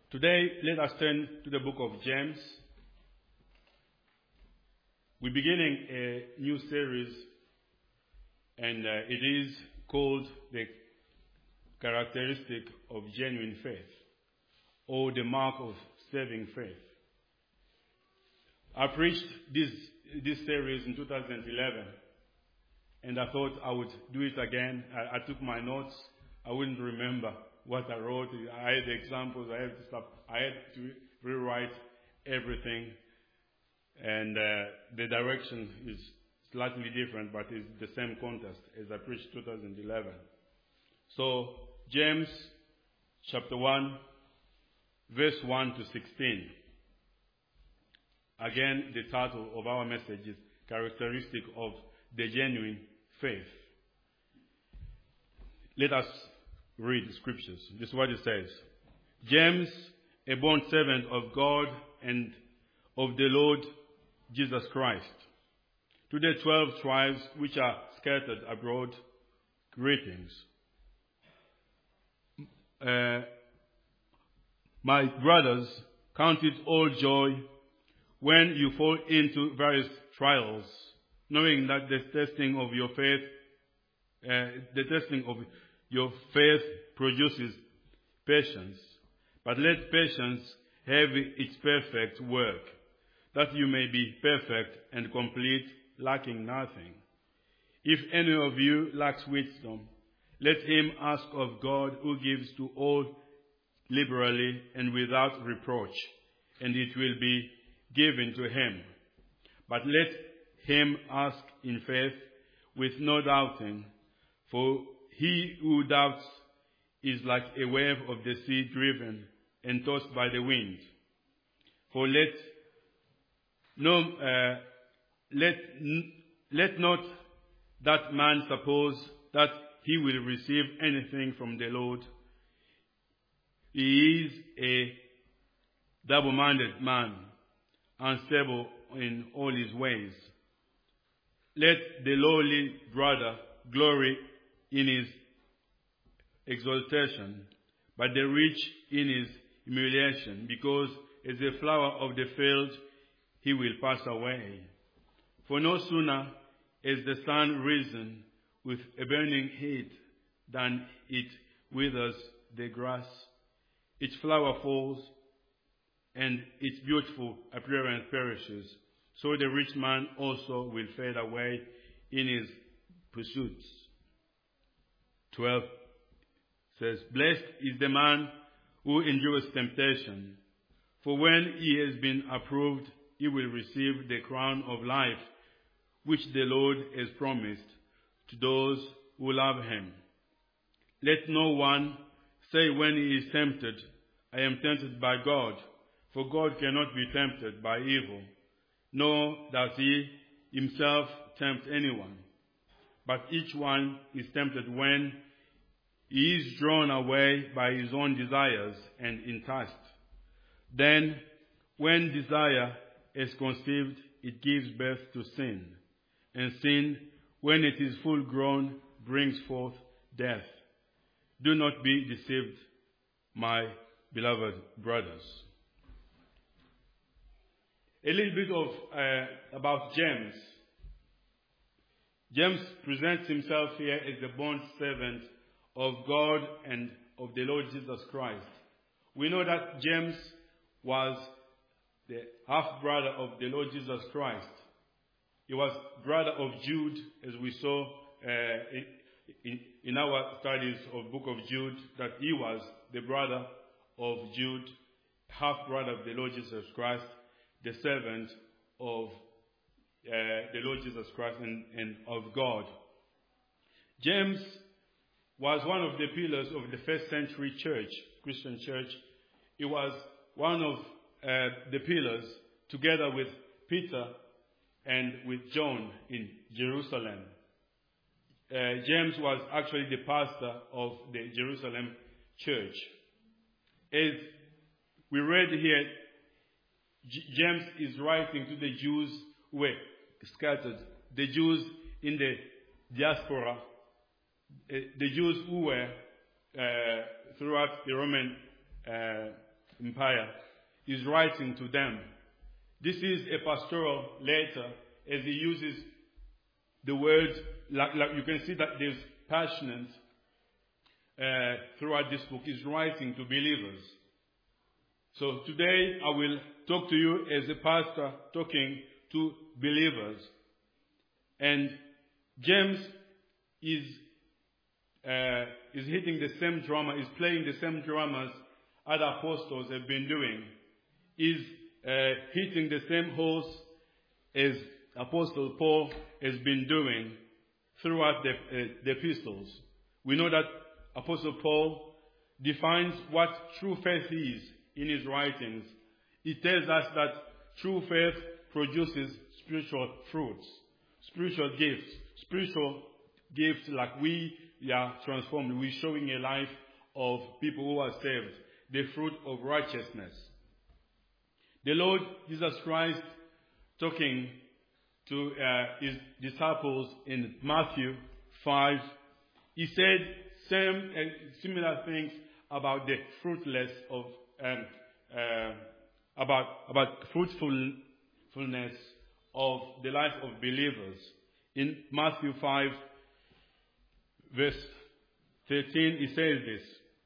Today, let us turn to the book of James. We're beginning a new series, and it is called The Characteristic of Genuine Faith, or the Mark of Saving Faith. I preached this series in 2011, and I thought I would do it again. I took my notes. I wouldn't remember what I wrote. I had the examples. I had stuff. I had to rewrite everything, and the direction is slightly different, but it's the same context as I preached 2011. So, James chapter 1, verse 1 to 16. Again, the title of our message is Characteristic of the Genuine Faith. Let us read the scriptures. This is what it says. James, a bond servant of God and of the Lord Jesus Christ, to the 12 tribes which are scattered abroad, greetings. My brothers, count it all joy when you fall into various trials, knowing that the testing of your faith produces patience. But let patience have its perfect work, that you may be perfect and complete, lacking nothing. If any of you lacks wisdom, let him ask of God, who gives to all liberally and without reproach, and it will be given to him. But let him ask in faith, with no doubting, for he who doubts is like a wave of the sea driven and tossed by the wind. For let not that man suppose that he will receive anything from the Lord. He is a double-minded man, unstable in all his ways. Let the lowly brother glory in his exaltation, but the rich in his humiliation, because as a flower of the field he will pass away. For no sooner is the sun risen with a burning heat than it withers the grass. Its flower falls, and its beautiful appearance perishes. So the rich man also will fade away in his pursuits. 12 says, blessed is the man who endures temptation, for when he has been approved, he will receive the crown of life, which the Lord has promised to those who love him. Let no one say when he is tempted, I am tempted by God, for God cannot be tempted by evil, nor does he himself tempt anyone. But each one is tempted when he is drawn away by his own desires and enticed. Then, when desire is conceived, it gives birth to sin. And sin, when it is full grown, brings forth death. Do not be deceived, my beloved brothers. A little bit of about James. James presents himself here as the bond servant of God and of the Lord Jesus Christ. We know that James was the half-brother of the Lord Jesus Christ. He was brother of Jude, as we saw in our studies of book of Jude, that he was the brother of Jude, half-brother of the Lord Jesus Christ, the servant of the Lord Jesus Christ and of God. James was one of the pillars of the first century church, Christian church. He was one of the pillars, together with Peter and with John in Jerusalem. James was actually the pastor of the Jerusalem church. As we read here, James is writing to the Jews who were scattered, the Jews in the diaspora, the Jews who were throughout the Roman Empire, is writing to them. This is a pastoral letter, as he uses the word, like you can see that there's passionate throughout this book. He's writing to believers. So today I will talk to you as a pastor talking to believers. And James is hitting the same drama, is playing the same dramas other apostles have been doing. Is hitting the same horse as Apostle Paul has been doing throughout the epistles. We know that Apostle Paul defines what true faith is in his writings. He tells us that true faith produces spiritual fruits, spiritual gifts like we are transformed. We're showing a life of people who are saved, the fruit of righteousness. The Lord Jesus Christ, talking to his disciples in Matthew 5, he said similar things about the fruitless of about fruitfulness of the life of believers. In Matthew 5, verse 13, he says this.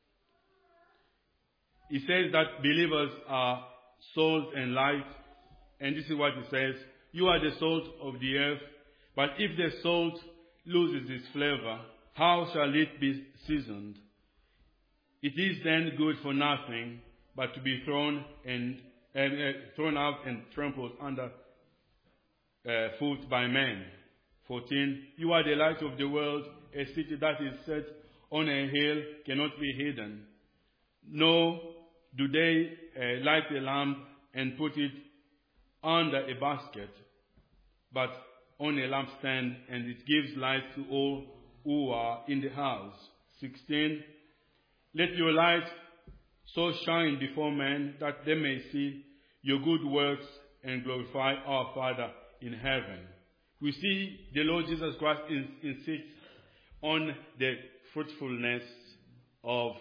He says that believers are salt and light, and this is what he says: you are the salt of the earth, but if the salt loses its flavor, how shall it be seasoned? It is then good for nothing but to be thrown out and trampled under foot by men. 14. You are the light of the world. A city that is set on a hill cannot be hidden. Nor do they light a lamp and put it under a basket, but on a lampstand, and it gives light to all who are in the house. 16. Let your light so shine before men that they may see your good works and glorify our Father in heaven. We see the Lord Jesus Christ insists on the fruitfulness of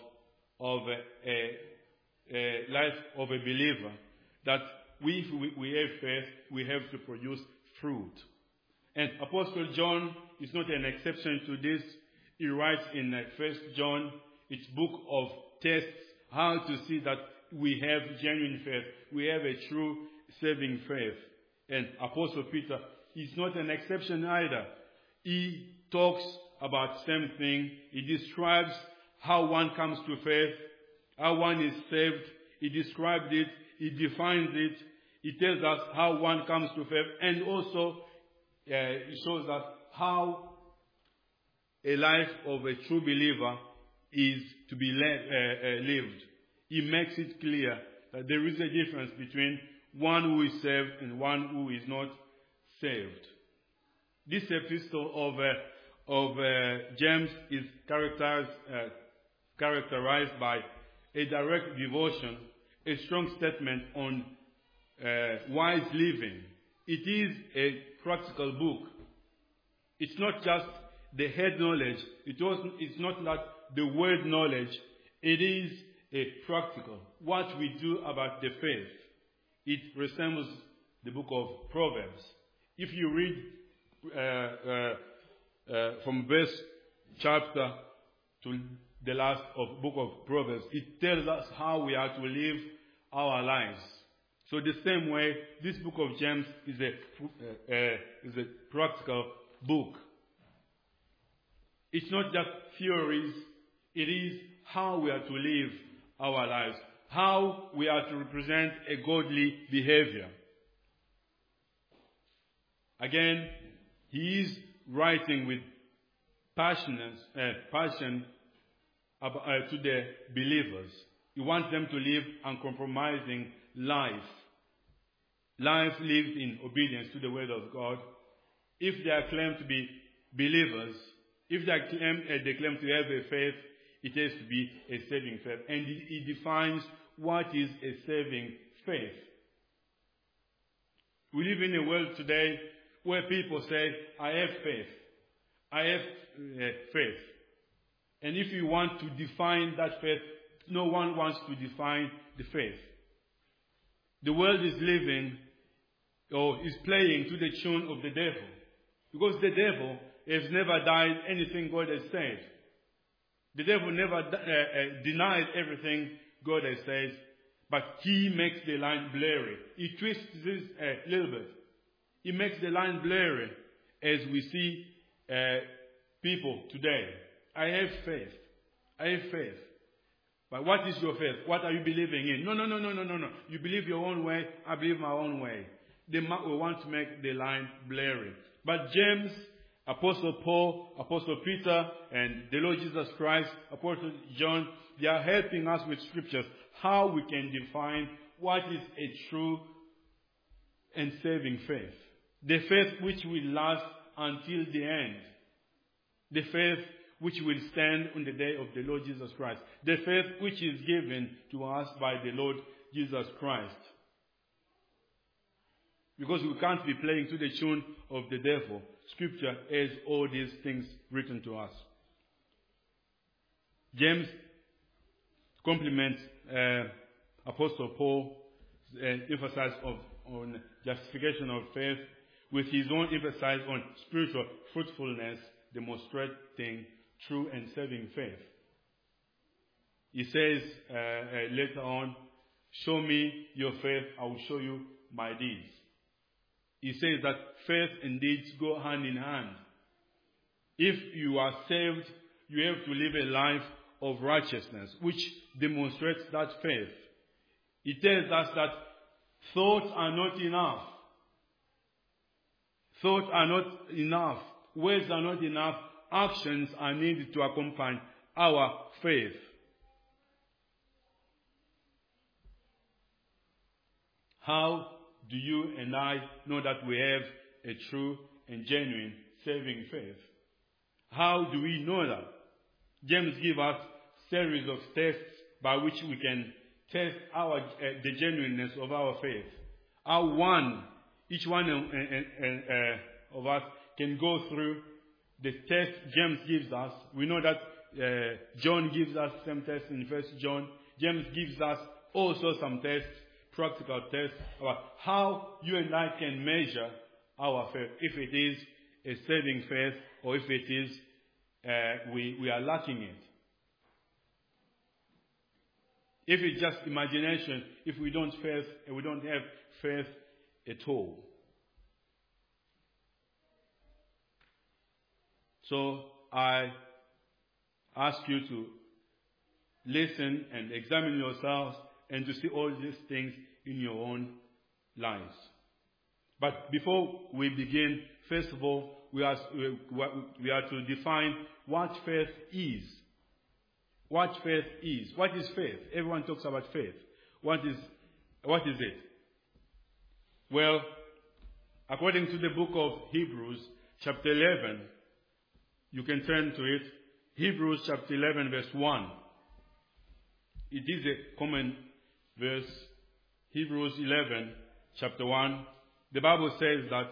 a life of a believer, that we have faith, we have to produce fruit. And Apostle John is not an exception to this. He writes in 1 John, its book of tests, how to see that we have genuine faith, we have a true saving faith. And Apostle Peter is not an exception either. He talks about the same thing. He describes how one comes to faith, how one is saved. He describes it. He defines it. He tells us how one comes to faith. And also, he shows us how a life of a true believer is to be lived. He makes it clear that there is a difference between one who is saved and one who is not saved. This epistle of James is characterized by a direct devotion, a strong statement on wise living. It is a practical book. It's not just the head knowledge. It's not like the word knowledge. It is a practical. What we do about the faith. It resembles the book of Proverbs. If you read from verse chapter to the last of book of Proverbs, it tells us how we are to live our lives. So the same way, this book of James is a practical book. It's not just theories. It is how we are to live our lives, how we are to represent a godly behavior. Again, he is writing with passion to the believers. He wants them to live uncompromising life lived in obedience to the word of God. If they are claimed to be believers, if they claim to have a faith, it has to be a saving faith. And he defines what is a saving faith. We live in a world today where people say, I have faith. I have faith. And if you want to define that faith no one wants to define the faith. The world is living or is playing to the tune of the devil. Because the devil has never denied anything God has said. The devil never denied everything God has said, but he makes the line blurry. He twists this a little bit. He makes the line blurry as we see people today. I have faith. I have faith. But what is your faith? What are you believing in? No. You believe your own way. I believe my own way. They want to make the line blurry. But James, Apostle Paul, Apostle Peter, and the Lord Jesus Christ, Apostle John, they are helping us with scriptures how we can define what is a true and saving faith. The faith which will last until the end. The faith which will stand on the day of the Lord Jesus Christ. The faith which is given to us by the Lord Jesus Christ. Because we can't be playing to the tune of the devil. Scripture has all these things written to us. James compliments Apostle Paul emphasis on justification of faith with his own emphasis on spiritual fruitfulness, demonstrating true and saving faith. He says later on, show me your faith, I will show you my deeds. He says that faith and deeds go hand in hand. If you are saved, you have to live a life of righteousness, which demonstrates that faith. He tells us that thoughts are not enough. Thoughts are not enough. Words are not enough. Actions are needed to accompany our faith. How do you and I know that we have a true and genuine saving faith? How do we know that? James gives us a series of tests by which we can test the genuineness of our faith. Each one of us can go through the test James gives us. We know that John gives us some tests in 1 John. James gives us also some tests, practical tests, about how you and I can measure our faith, if it is a saving faith or if it is we are lacking it. If it's just imagination, if we don't have faith at all. So I ask you to listen and examine yourselves and to see all these things in your own lives. But before we begin, first of all, we are to define what faith is. What faith is. What is faith? Everyone talks about faith. What is it? Well, according to the book of Hebrews, chapter 11, you can turn to it. Hebrews chapter 11, verse 1. It is a common verse. Hebrews 11, chapter 1. The Bible says that,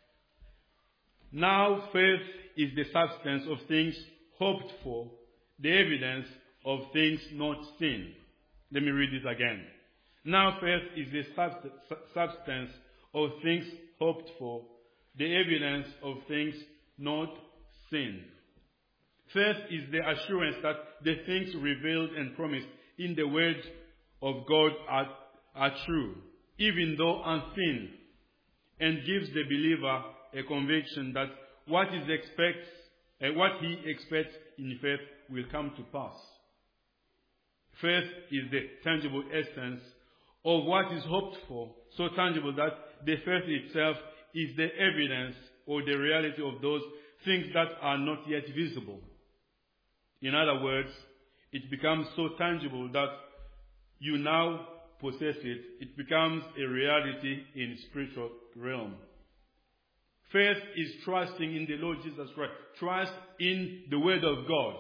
now faith is the substance of things hoped for, the evidence of things not seen. Let me read it again. Now faith is the substance of things hoped for, the evidence of things not seen. Faith is the assurance that the things revealed and promised in the word of God are true, even though unseen, and gives the believer a conviction that what he expects in faith will come to pass. Faith is the tangible essence of what is hoped for, so tangible that the faith itself is the evidence or the reality of those things that are not yet visible. In other words, it becomes so tangible that you now possess it. It becomes a reality in spiritual realm. Faith is trusting in the Lord Jesus Christ. Trust in the Word of God.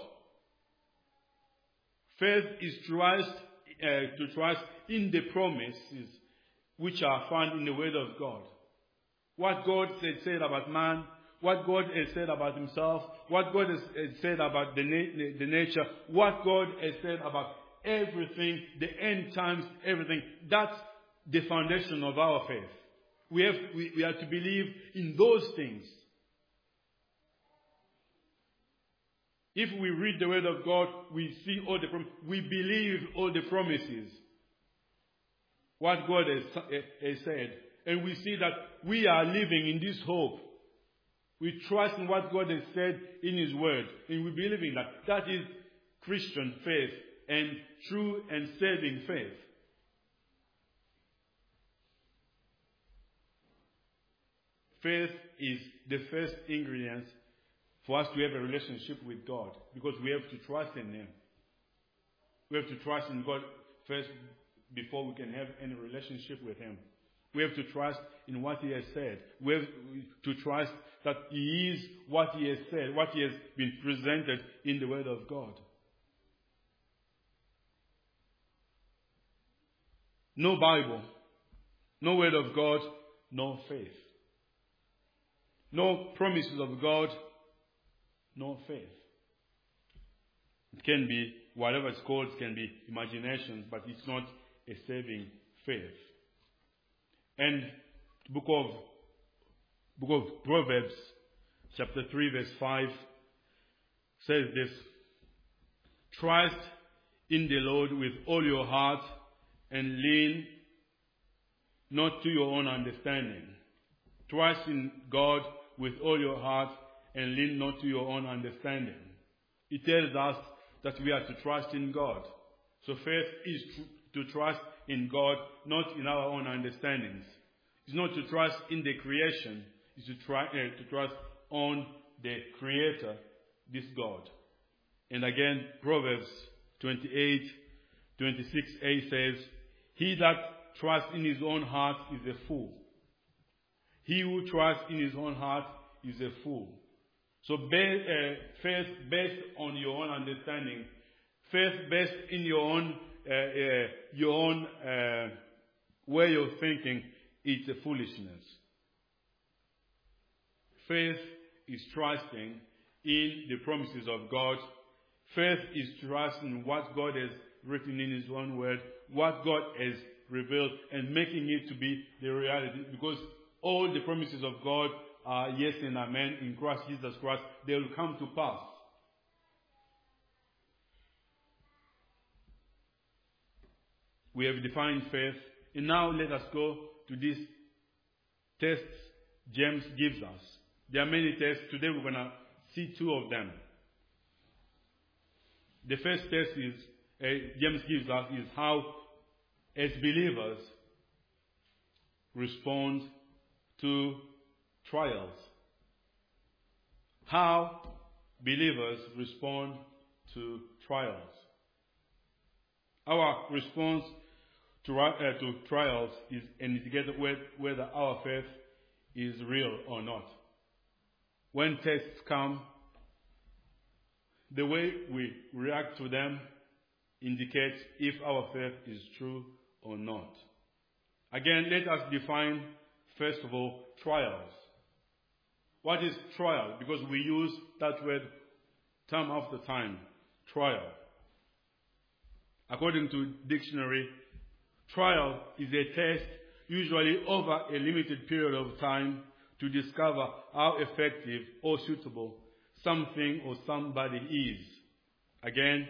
Faith is to trust in the promises which are found in the Word of God. What God has said about man, what God has said about himself, what God has said about the nature, what God has said about everything, the end times, everything. That's the foundation of our faith. We have to believe in those things. If we read the Word of God, we see all the we believe all the promises. What God has said. And we see that we are living in this hope. We trust in what God has said in His Word. And we believe in that. That is Christian faith and true and saving faith. Faith is the first ingredient for us to have a relationship with God. Because we have to trust in Him. We have to trust in God first before we can have any relationship with Him. We have to trust in what He has said. We have to trust that He is what He has said, what He has been presented in the Word of God. No Bible, no Word of God, no faith. No promises of God, no faith. It can be, whatever it's called, it can be imagination, but it's not a saving faith. And book of Proverbs, chapter 3, verse 5, says this: trust in the Lord with all your heart and lean not to your own understanding. Trust in God with all your heart and lean not to your own understanding. It tells us that we are to trust in God. So faith is to trust in God, not in our own understandings. It's not to trust in the creation. It's to trust on the Creator, this God. And again, Proverbs 28:26a says, he that trusts in his own heart is a fool. He who trusts in his own heart is a fool. So faith based on your own understanding, faith based in your own way of thinking, it's a foolishness. Faith is trusting in the promises of God. Faith is trusting what God has written in His own word, what God has revealed, and making it to be the reality. Because all the promises of God are yes and amen in Christ Jesus Christ. They will come to pass. We have defined faith. And now let us go to these tests James gives us. There are many tests. Today we're going to see two of them. The first test James gives us is how, as believers, respond to trials. How believers respond to trials. Our response to trials is indicated whether our faith is real or not. When tests come, the way we react to them indicates if our faith is true or not. Again, let us define, first of all, trials. What is trial? Because we use that word time after time, trial. According to dictionary, trial is a test usually over a limited period of time to discover how effective or suitable something or somebody is. Again,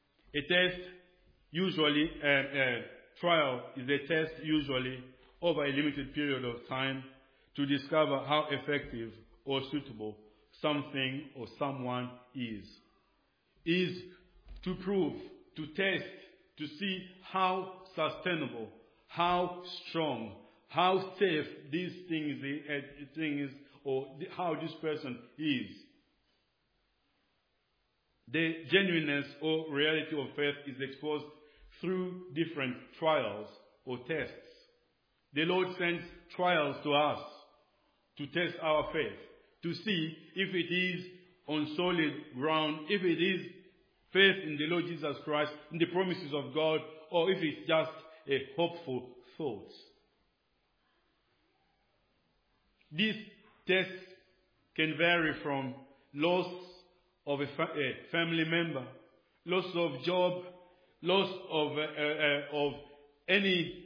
trial is a test usually over a limited period of time to discover how effective or suitable something or someone is. Is to prove, to test, to see how sustainable, how strong, how safe this thing is, or how this person is. The genuineness or reality of faith is exposed through different trials or tests. The Lord sends trials to us to test our faith, to see if it is on solid ground, if it is faith in the Lord Jesus Christ, in the promises of God, or if it's just a hopeful thought. These tests can vary from loss of a family member, loss of job, loss of any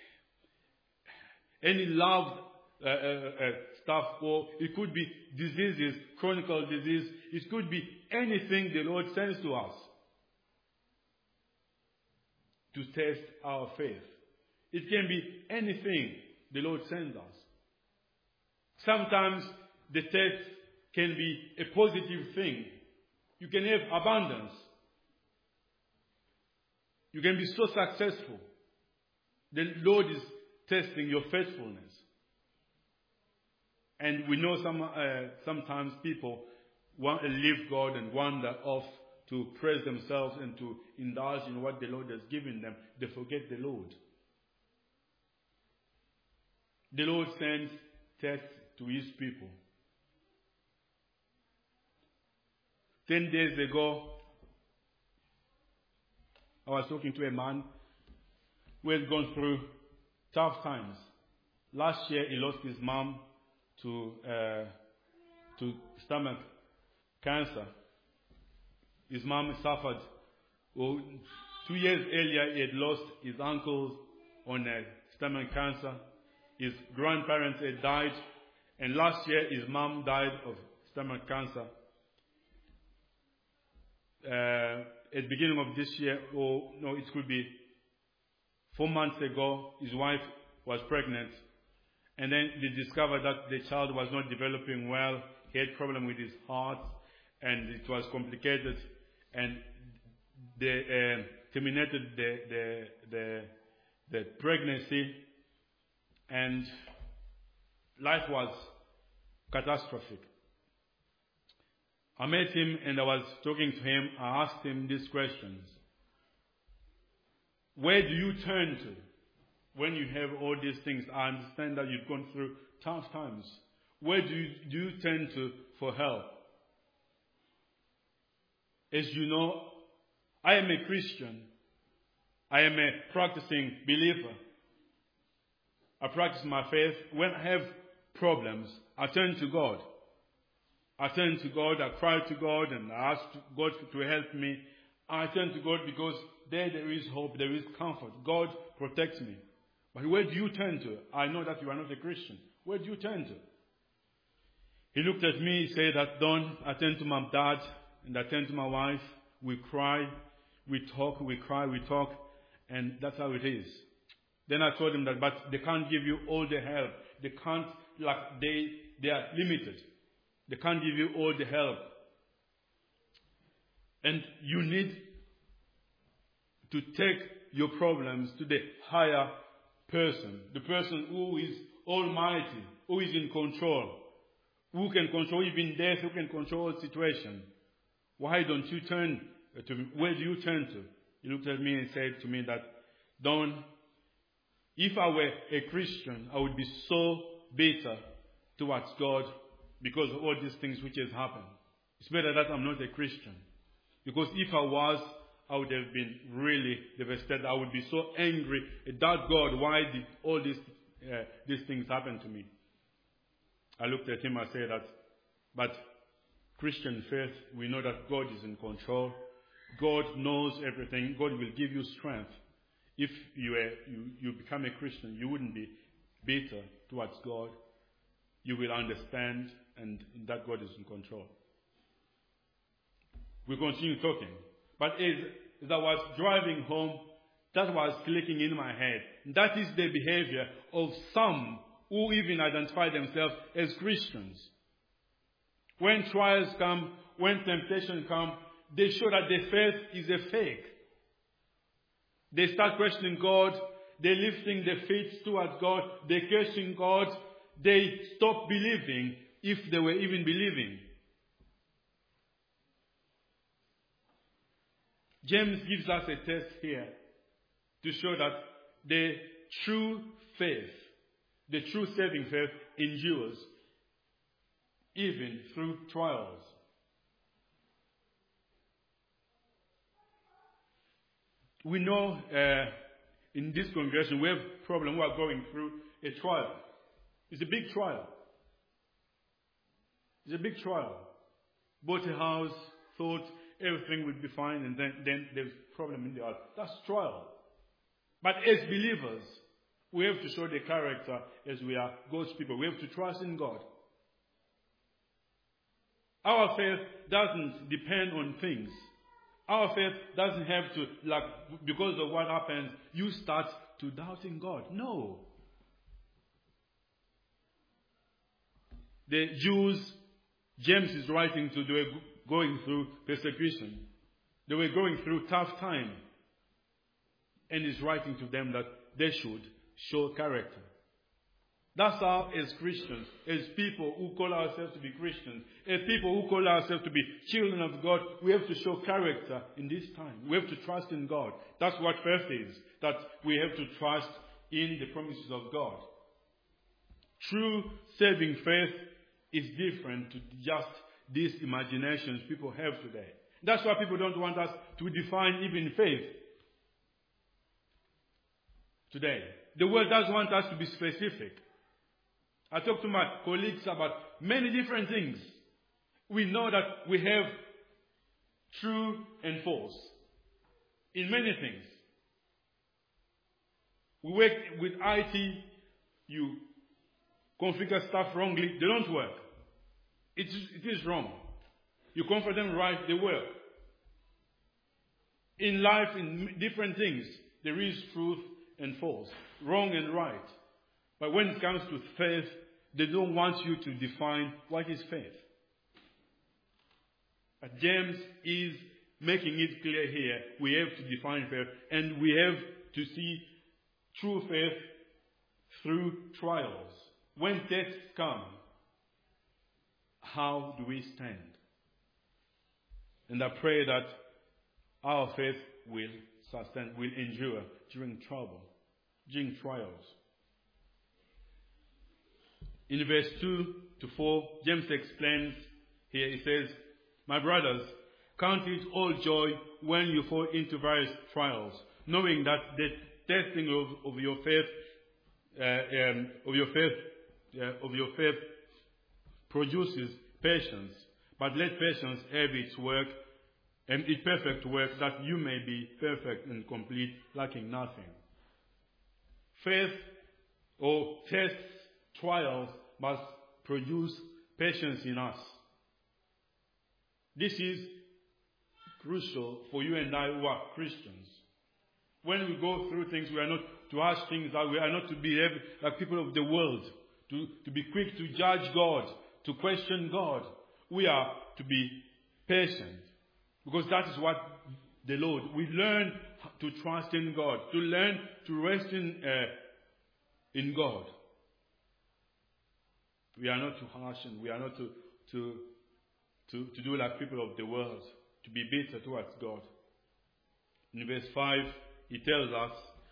loved stuff, or it could be diseases, chronic disease. It could be anything the Lord sends to us to test our faith. It can be anything the Lord sends us. Sometimes the test can be a positive thing. You can have abundance. You can be so successful. The Lord is testing your faithfulness. And we know sometimes people want to leave God and wander off to praise themselves and to indulge in what the Lord has given them. They forget the Lord. The Lord sends tests to his people. 10 days ago, I was talking to a man who has gone through tough times. Last year, he lost his mom to stomach cancer. His mom suffered. 2 years earlier, he had lost his uncle on stomach cancer. His grandparents had died. And last year, his mom died of stomach cancer. At the beginning of this year, it could be 4 months ago, his wife was pregnant. And then they discovered that the child was not developing well. He had problem with his heart, and it was complicated. And they terminated the pregnancy, and life was catastrophic. I met him and I was talking to him. I asked him these questions. Where do you turn to when you have all these things? I understand that you've gone through tough times. Where do you turn to for help? As you know, I am a Christian. I am a practicing believer. I practice my faith. When I have problems, I turn to God. I turn to God, I cry to God, and I ask God to help me. I turn to God because there is hope, there is comfort. God protects me. But where do you turn to? I know that you are not a Christian. Where do you turn to? He looked at me, he said that, Don, I turn to my dad, and I turn to my wife. We cry, we talk, we cry, we talk, and that's how it is. Then I told him that, but they can't give you all the help. They can't, they are limited. They can't give you all the help. And you need to take your problems to the higher person. The person who is almighty, who is in control. Who can control even death, who can control the situation. Why don't you turn to me? Where do you turn to? He looked at me and said to me that, Don, if I were a Christian, I would be so bitter towards God because of all these things which has happened. It's better that I'm not a Christian. Because if I was, I would have been really devastated. I would be so angry at that God. Why did all these things happen to me? I looked at him and said that, but Christian faith, we know that God is in control. God knows everything. God will give you strength. If you become a Christian, you wouldn't be bitter towards God. You will understand and that God is in control. We continue talking. But as I was driving home, that was clicking in my head. That is the behavior of some who even identify themselves as Christians. When trials come, when temptation comes, they show that their faith is a fake. They start questioning God. They're lifting their feet towards God. They're cursing God. They stop believing if they were even believing. James gives us a test here to show that the true faith, the true saving faith endures even through trials. We know in this congregation we have a problem. We are going through a trial. It's a big trial. It's a big trial. Bought a house, thought everything would be fine, and then the problem in the heart. That's trial. But as believers, we have to show the character as we are God's people. We have to trust in God. Our faith doesn't depend on things. Our faith doesn't have to, because of what happens, you start to doubt in God. No. The Jews, James is writing to, they were going through persecution. They were going through tough time. And he's writing to them that they should show character. That's how, as Christians, as people who call ourselves to be Christians, as people who call ourselves to be children of God, we have to show character in this time. We have to trust in God. That's what faith is, that we have to trust in the promises of God. True saving faith is different to just these imaginations people have today. That's why people don't want us to define even faith today. The world does want us to be specific. I talk to my colleagues about many different things. We know that we have true and false in many things. We work with IT, you configure stuff wrongly, they don't work. It is wrong. You configure them right, they work. In life, in different things, there is truth and false, wrong and right. But when it comes to faith, they don't want you to define what is faith. But James is making it clear here. We have to define faith, and we have to see true faith through trials. When tests come, how do we stand? And I pray that our faith will sustain, will endure during trouble, during trials. In verse 2 to 4, James explains here, he says, "My brothers, count it all joy when you fall into various trials, knowing that the testing of your faith produces patience. But let patience have its work, and its perfect work, that you may be perfect and complete, lacking nothing." Faith or tests, trials must produce patience in us. This is crucial for you and I who are Christians. When we go through things, we are not to ask things out. We are not to behave like people of the world, to be quick to judge God, to question God. We are to be patient, because that is what the Lord. We learn to trust in God, to learn to rest in God. We are not to harsh, and we are not to do like people of the world, to be bitter towards God. In verse 5, he tells us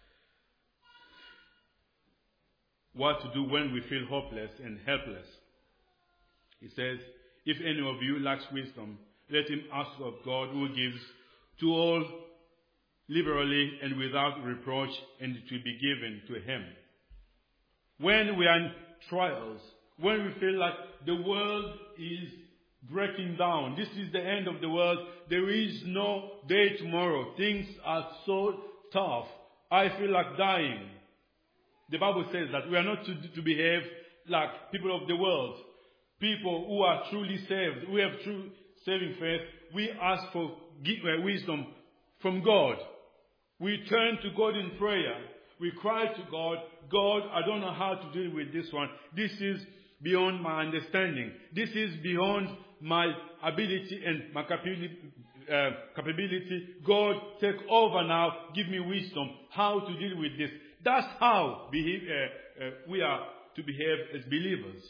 what to do when we feel hopeless and helpless. He says, "If any of you lacks wisdom, let him ask of God, who gives to all liberally and without reproach, and it will be given to him." When we are in trials, when we feel like the world is breaking down, this is the end of the world, there is no day tomorrow, things are so tough, I feel like dying. The Bible says that we are not to behave like people of the world. People who are truly saved, who have true saving faith, we ask for wisdom from God. We turn to God in prayer. We cry to God, "God, I don't know how to deal with this one. This is beyond my understanding. This is beyond my ability and my capability. God, take over now. Give me wisdom how to deal with this." That's how we are to behave as believers.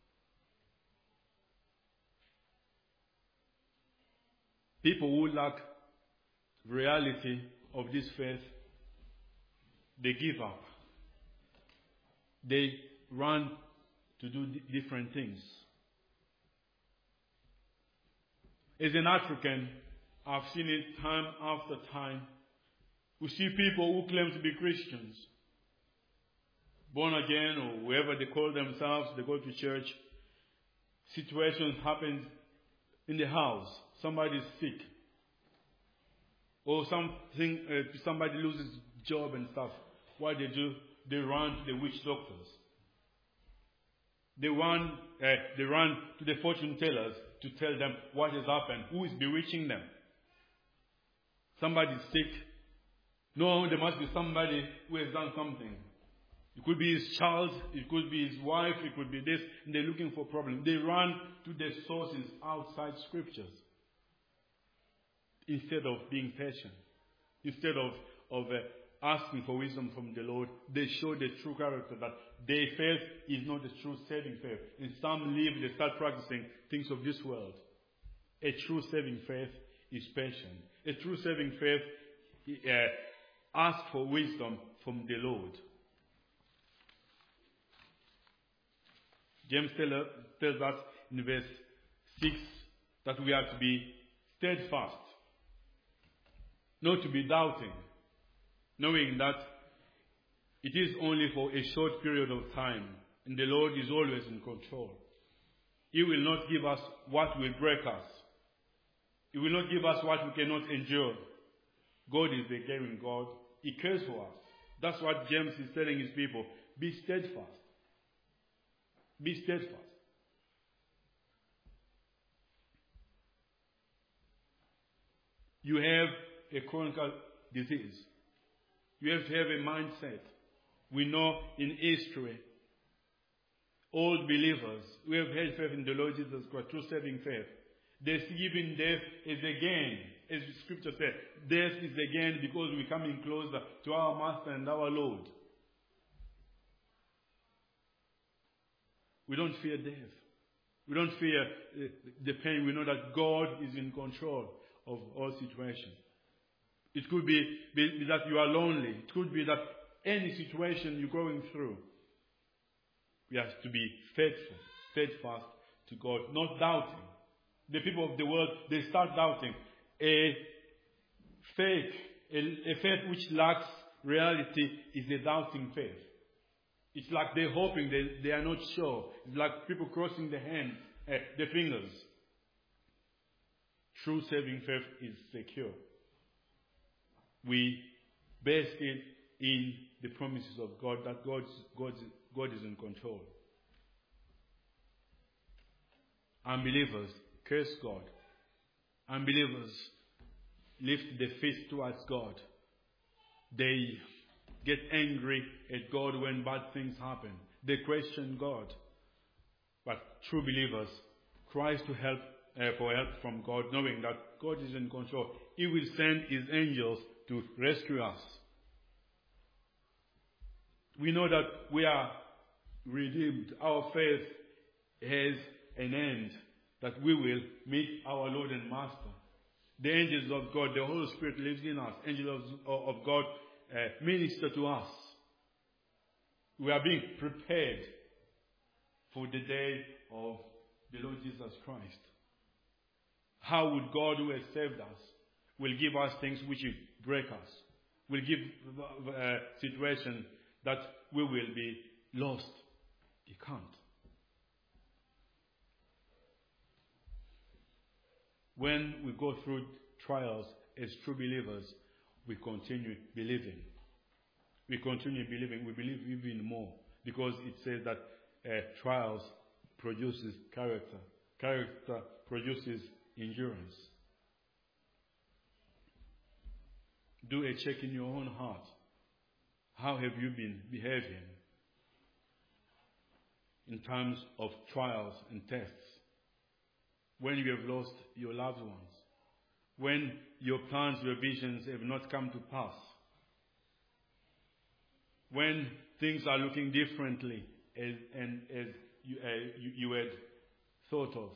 People who lack reality of this faith, they give up. They run to do different things. As an African, I've seen it time after time. We see people who claim to be Christians, born again or whoever they call themselves, they go to church. Situations happen in the house. Somebody is sick. Or somebody loses job and stuff. What they do, they run to the witch doctors. They run to the fortune tellers to tell them what has happened, who is bewitching them. Somebody is sick. No, there must be somebody who has done something. It could be his child, it could be his wife, it could be this, and they're looking for problems. They run to the sources outside scriptures instead of being patient. Instead of asking for wisdom from the Lord, they show the true character that their faith is not the true saving faith. And some they start practicing things of this world. A true saving faith is patient. A true saving faith asks for wisdom from the Lord. James tells us in verse 6 that we have to be steadfast, not to be doubting, knowing that it is only for a short period of time, and the Lord is always in control. He will not give us what will break us. He will not give us what we cannot endure. God is a caring God. He cares for us. That's what James is telling his people. Be steadfast. Be steadfast. You have a chronic disease. You have to have a mindset. We know in history, old believers who have had faith in the Lord Jesus Christ, true saving faith, they see even death as a gain. As the scripture says, death is a gain because we're coming closer to our Master and our Lord. We don't fear death. We don't fear the pain. We know that God is in control of all situations. It could be that you are lonely. It could be that any situation you're going through, we have to be faithful, steadfast to God, not doubting. The people of the world, they start doubting. A faith which lacks reality is a doubting faith. It's like they're hoping, they are not sure. It's like people crossing their fingers. True saving faith is secure. We base it in the promises of God, that God is in control. Unbelievers curse God. Unbelievers lift their fist towards God. They get angry at God when bad things happen. They question God. But true believers cry for help from God, knowing that God is in control. He will send His angels to rescue us. We know that we are redeemed. Our faith has an end, that we will meet our Lord and Master. The angels of God, the Holy Spirit lives in us. Angels of God minister to us. We are being prepared for the day of the Lord Jesus Christ. How would God, who has saved us, will give us things which will break us, will give a situation that we will be lost? He can't. When we go through trials as true believers, we continue believing. We continue believing. We believe even more, because it says that trials produces character. Character produces endurance. Do a check in your own heart. How have you been behaving in times of trials and tests? When you have lost your loved ones, when your plans, your visions have not come to pass, when things are looking differently as you had thought of,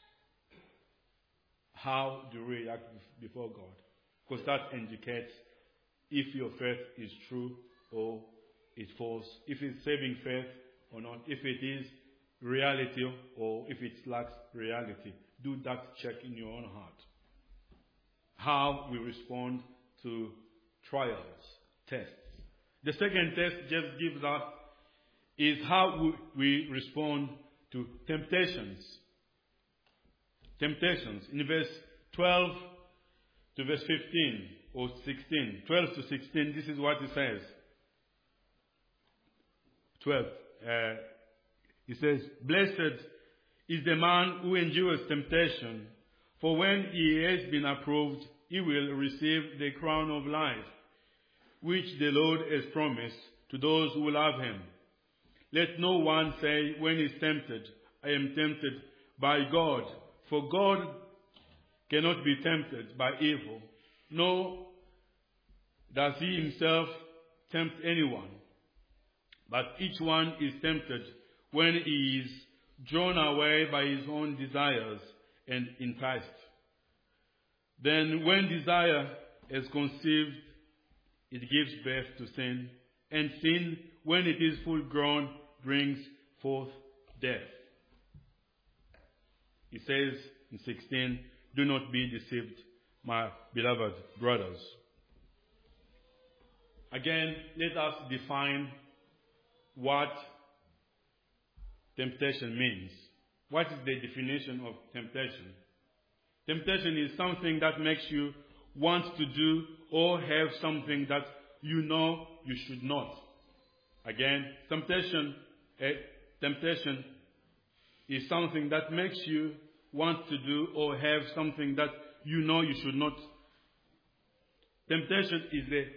how do you react before God? Because that indicates if your faith is true or it's false, if it's saving faith or not, if it is reality or if it lacks reality. Do that check in your own heart. How we respond to trials, tests. The second test just gives us is how we respond to temptations. Temptations. In verse 12 to verse 15, or 16, 12 to 16, this is what it says. 12. It says, "Blessed is the man who endures temptation, for when he has been approved, he will receive the crown of life, which the Lord has promised to those who love him. Let no one say when he is tempted, I am tempted by God, for God cannot be tempted by evil, nor does he himself tempt anyone. But each one is tempted when he is drawn away by his own desires and enticed. Then when desire is conceived, it gives birth to sin, and sin, when it is full grown, brings forth death." It says in 16, "Do not be deceived, my beloved brothers." Again, let us define what temptation means. What is the definition of temptation? Temptation is something that makes you want to do or have something that you know you should not. Again, temptation is something that makes you want to do or have something that you know you should not. Temptation is a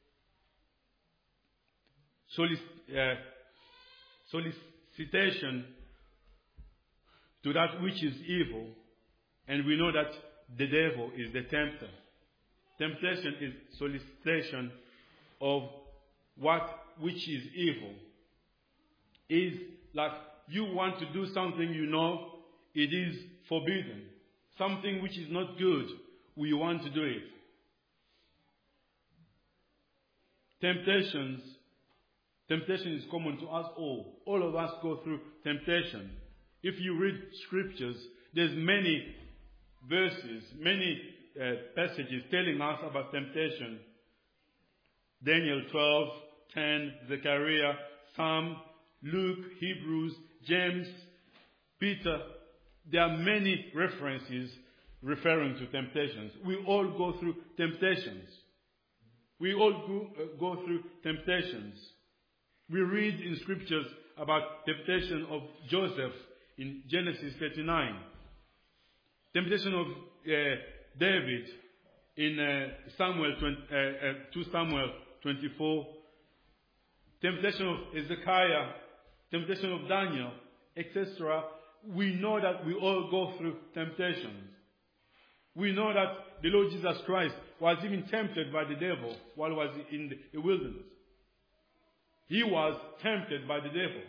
solicitation to that which is evil, and we know that the devil is the tempter. Temptation is solicitation of which is evil. Is like you want to do something you know it is forbidden. Something which is not good, we want to do it. Temptation is common to us all. All of us go through temptation. If you read scriptures, there's many verses, many passages telling us about temptation. Daniel 12:10, Zechariah, Psalm, Luke, Hebrews, James, Peter. There are many references referring to temptations. We all go through temptations. We all go through temptations. We read in scriptures about temptation of Joseph in Genesis 39. Temptation of David in 2 Samuel 24. Temptation of Ezekiah. Temptation of Daniel, etc. We know that we all go through temptations. We know that the Lord Jesus Christ was even tempted by the devil while he was in the wilderness. He was tempted by the devil.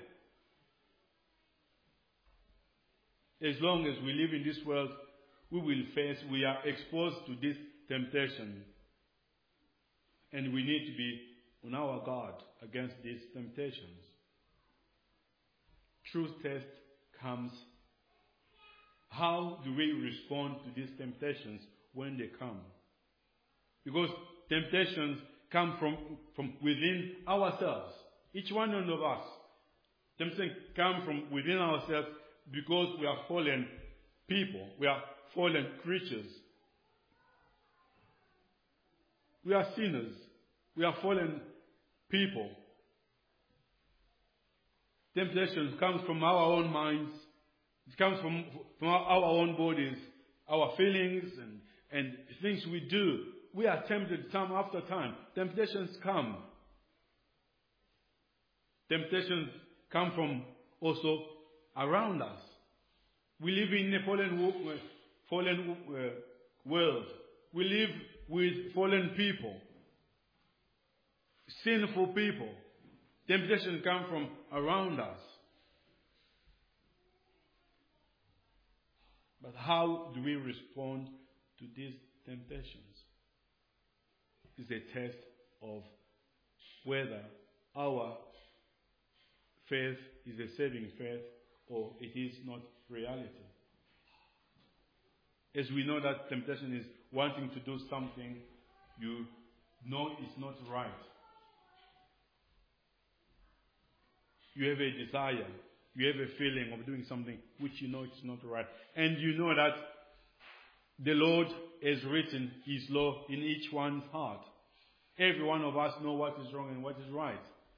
As long as we live in this world, we are exposed to this temptation. And we need to be on our guard against these temptations. Truth test comes. How do we respond to these temptations when they come? Because temptations come from within ourselves. Each one of us. Temptations come from within ourselves because we are fallen people. We are fallen creatures. We are sinners. We are fallen people. Temptation comes from our own minds. It comes from our own bodies, our feelings and things we do. We are tempted time after time. Temptations come. Temptations come from also around us. We live in a fallen world. We live with fallen people. Sinful people. Temptations come from around us. But how do we respond to these temptations? It's a test of whether our faith is a saving faith or it is not reality. As we know that temptation is wanting to do something you know is not right. You have a desire, you have a feeling of doing something which you know is not right. And you know that The Lord has written His law in each one's heart. Every one of us know what is wrong and what is right.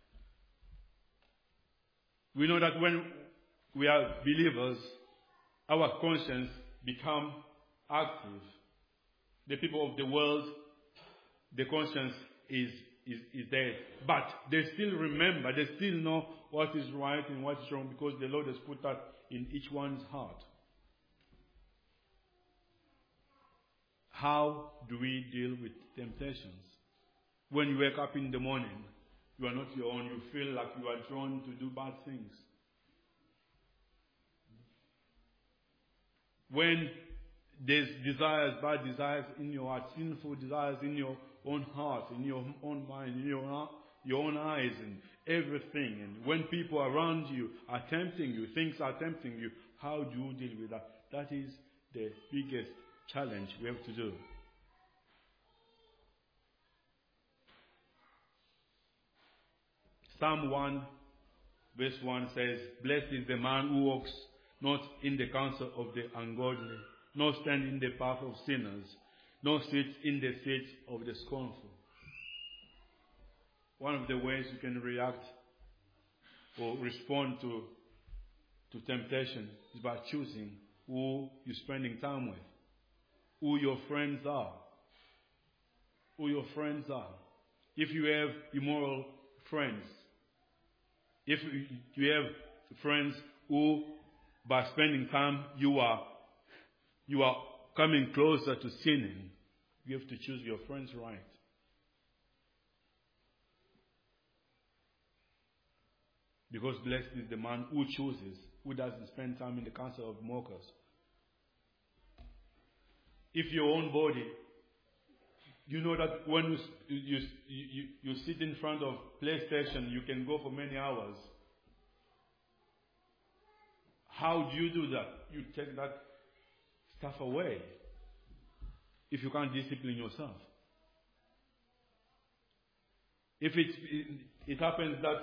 We know that when we are believers, our conscience become active. The people of the world, the conscience is dead. But they still remember, they still know what is right and what is wrong because the Lord has put that in each one's heart. How do we deal with temptations? When you wake up in the morning, you are not your own. You feel like you are drawn to do bad things. When there's desires, bad desires in your heart, sinful desires in your own heart, in your own mind, in your own eyes and everything. And when people around you are tempting you, things are tempting you, how do you deal with that? That is the biggest challenge we have to do. Psalm 1 verse 1 says, "Blessed is the man who walks not in the counsel of the ungodly, nor stand in the path of sinners, nor sit in the seat of the scornful." One of the ways you can react or respond to temptation is by choosing who you're spending time with, who your friends are. Who your friends are. If you have immoral friends, if you have friends who, by spending time, you are coming closer to sinning, you have to choose your friends right. Because blessed is the man who chooses, who doesn't spend time in the counsel of mockers. If your own body, you know that when you sit in front of PlayStation, you can go for many hours. How do you do that? You take that stuff away if you can't discipline yourself. If it happens that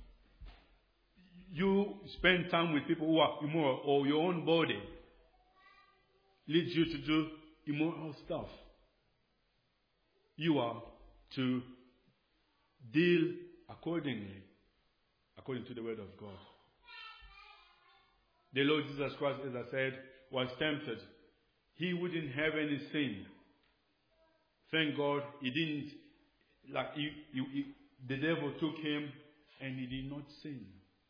you spend time with people who are immoral, or your own body leads you to do immoral stuff, you are to deal accordingly, according to the word of God. The Lord Jesus Christ, as I said, was tempted. He wouldn't have any sin. Thank God he didn't, the devil took him and he did not sin.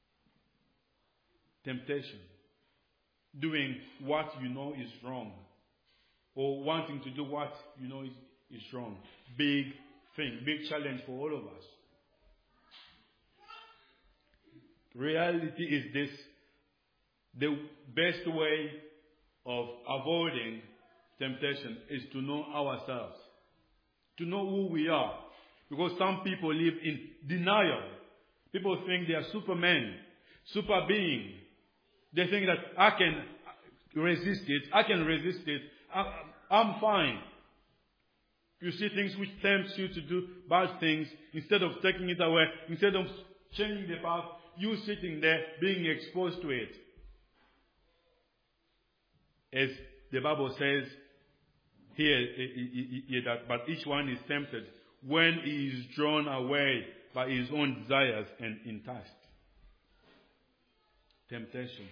Temptation. Doing what you know is wrong. Or wanting to do what you know is wrong. Big thing, big challenge for all of us. Reality is this: the best way of avoiding temptation is to know ourselves, to know who we are. Because some people live in denial. People think they are supermen, super being. They think that I can resist it, I'm fine. You see things which tempts you to do bad things, instead of taking it away, instead of changing the path, you sitting there being exposed to it. As the Bible says here, that but each one is tempted when he is drawn away by his own desires and enticed. Temptations.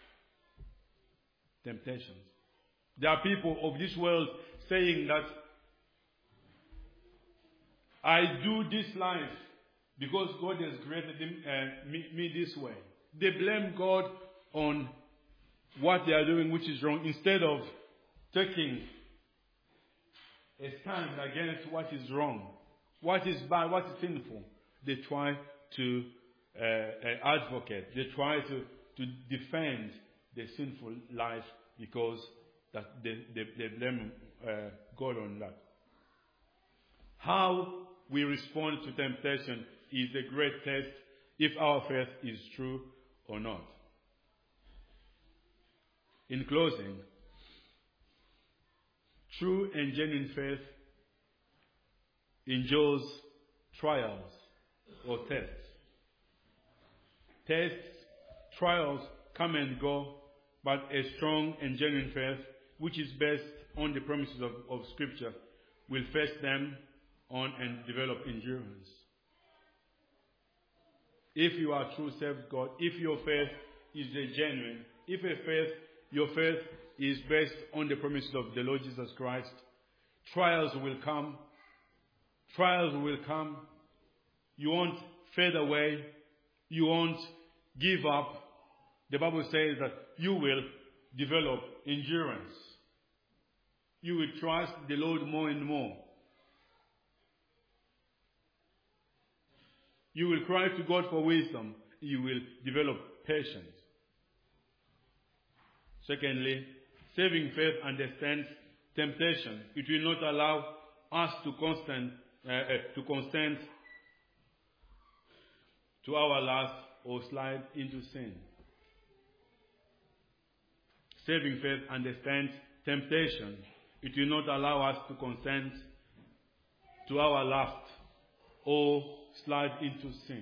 There are people of this world saying that I do this life because God has created me this way. They blame God on what they are doing which is wrong, instead of taking a stand against what is wrong, what is bad, what is sinful. They try to advocate, they try to defend the sinful life because that they blame God on that. How we respond to temptation is a great test if our faith is true or not. In closing, true and genuine faith endures trials or tests. Tests, trials come and go, but a strong and genuine faith, which is based on the promises of Scripture will face them on and develop endurance. If you are true serve God, if your faith is genuine, if your faith is based on the promises of the Lord Jesus Christ, trials will come. Trials will come. You won't fade away. You won't give up. The Bible says that you will develop endurance. You will trust the Lord more and more. You will cry to God for wisdom. You will develop patience. Secondly, saving faith understands temptation. It will not allow us to consent to our lust or slide into sin. Saving faith understands temptation. It will not allow us to consent to our lust or slide into sin.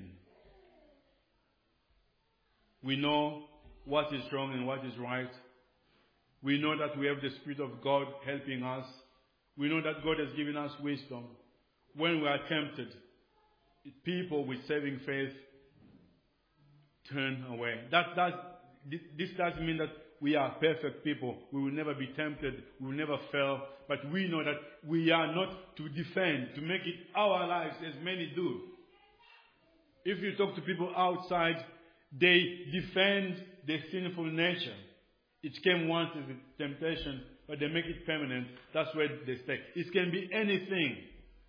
We know what is wrong and what is right. We know that we have the Spirit of God helping us. We know that God has given us wisdom. When we are tempted, people with saving faith turn away. This doesn't mean that we are perfect people. We will never be tempted. We will never fail. But we know that we are not to defend, to make it our lives as many do. If you talk to people outside, they defend their sinful nature. It came once as a temptation, but they make it permanent. That's where they stay. It can be anything.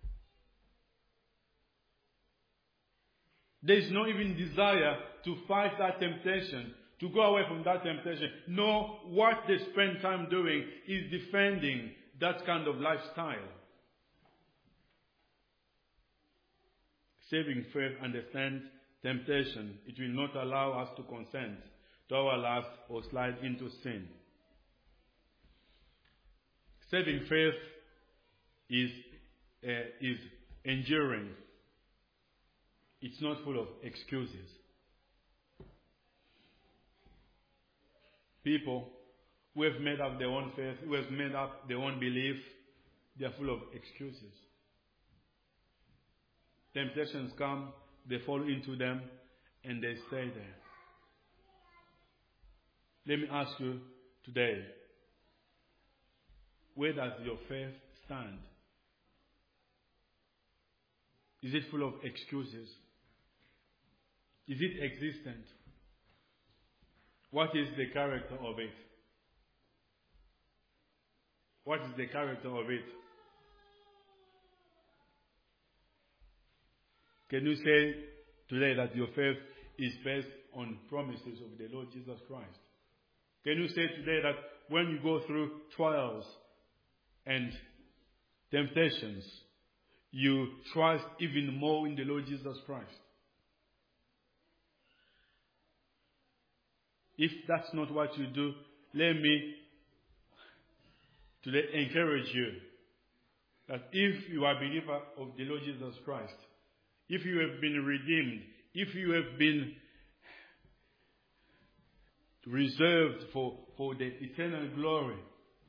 There is no even desire to fight that temptation, to go away from that temptation. No, what they spend time doing is defending that kind of lifestyle. Saving faith understands temptation. It will not allow us to consent to our lust or slide into sin. Saving faith is enduring. It's not full of excuses. People who have made up their own faith, who have made up their own belief, they are full of excuses. Temptations come, they fall into them, and they stay there. Let me ask you today, where does your faith stand? Is it full of excuses? Is it existent? What is the character of it? What is the character of it? Can you say today that your faith is based on promises of the Lord Jesus Christ? Can you say today that when you go through trials and temptations, you trust even more in the Lord Jesus Christ? If that's not what you do, let me today encourage you that if you are a believer of the Lord Jesus Christ, if you have been redeemed, if you have been reserved for the eternal glory,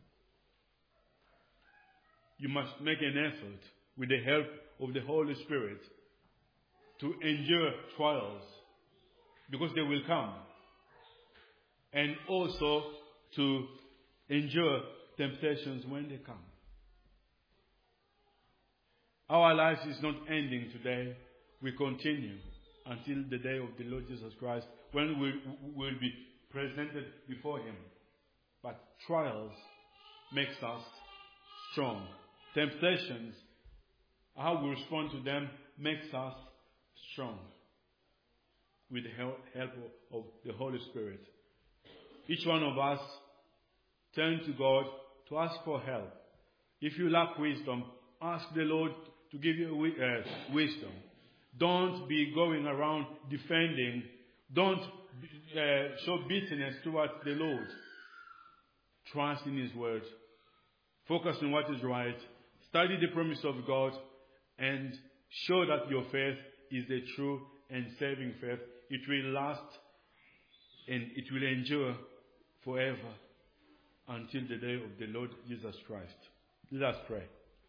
you must make an effort with the help of the Holy Spirit to endure trials, because they will come, and also to endure temptations when they come. Our life is not ending today. We continue until the day of the Lord Jesus Christ, when we will be presented before Him. But trials makes us strong. Temptations, how we respond to them, makes us strong with the help of the Holy Spirit. Each one of us turn to God to ask for help. If you lack wisdom, ask the Lord to give you wisdom. Don't be going around defending. Don't show bitterness towards the Lord. Trust in His word. Focus on what is right. Study the promise of God, and show that your faith is a true and saving faith. It will last and it will endure forever. until the day of the Lord Jesus Christ. Let us pray.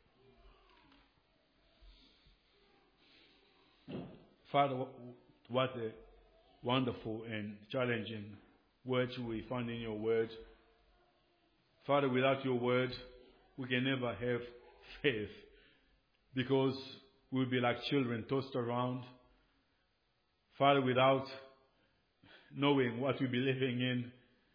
Father, what a wonderful and challenging words we find in your word. Father, without your word, we can never have faith, because we'll be like children tossed around. Father, without knowing what we're believing in,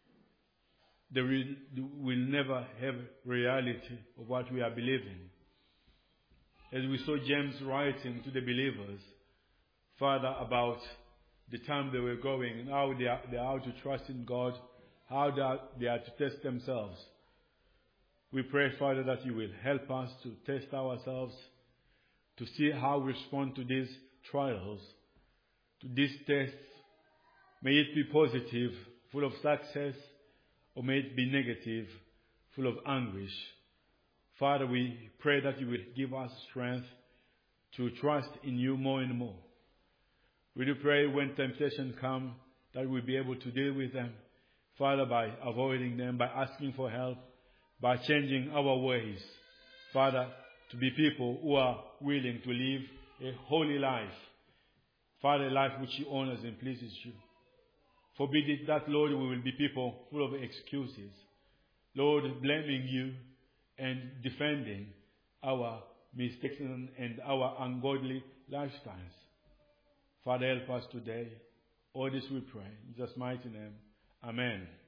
we'll never have reality of what we are believing. As we saw James writing to the believers, Father, about the time they were going and how they are to trust in God, how they are to test themselves. We pray, Father, that you will help us to test ourselves, to see how we respond to these trials, to these tests. May it be positive, full of success, or may it be negative, full of anguish. Father, we pray that you will give us strength to trust in you more and more. We do pray when temptation comes that we'll be able to deal with them, Father, by avoiding them, by asking for help, by changing our ways. Father, to be people who are willing to live a holy life. Father, a life which you honors and pleases you. Forbid it that, Lord, we will be people full of excuses. Lord, blaming you and defending our mistakes and our ungodly lifestyles. Father, help us today. All this we pray. In Jesus' mighty name. Amen.